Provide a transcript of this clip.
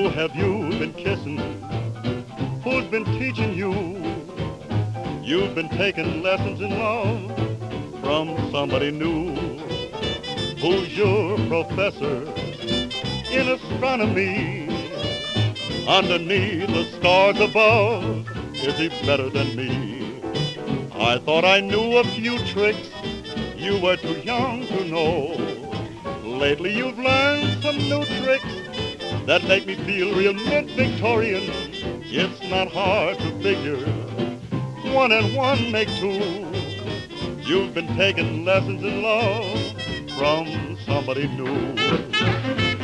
Who have you been kissing? Who's been teaching you? You've been taking lessons in love from somebody new. Who's your professor in astronomy? Underneath the stars above, is he better than me? I thought I knew a few tricks you were too young to know. Lately you've learned some new tricks that make me feel real mid-Victorian. It's not hard to figure 1 and 1 make 2. You've been taking lessons in love from somebody new.